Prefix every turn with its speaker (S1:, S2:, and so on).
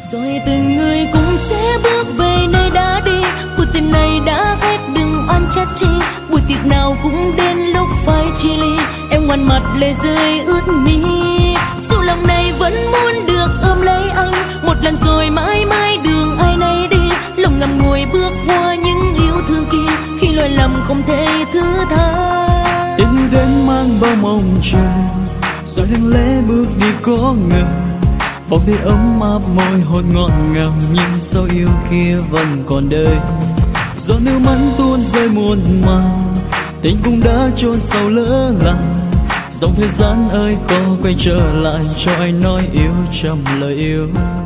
S1: Rồi từng người cũng sẽ bước về nơi đã đi, cuộc tình này đã hết đừng oan trách chi, buổi tiệc nào cũng đến lúc phải chia ly, em ngoằn mặt lệ rơi ướt mi. Dù lòng này vẫn muốn được ôm lấy anh một lần rồi mãi mãi đường ai nấy đi, lòng ngậm ngùi bước qua những yêu thương kia, khi lỗi lầm không thể thứ tha.
S2: Em đến mang bao mong chờ, rồi lặng lẽ bước đi có ngờ, bóng thấy ấm áp môi hôn ngọt ngào, nhưng dấu yêu kia vẫn còn đời. Gió nước mắt tuôn rơi muôn màng, tình cũng đã chôn sâu lỡ làng. Dòng thời gian ơi có quay trở lại cho anh nói yêu trăm lời yêu.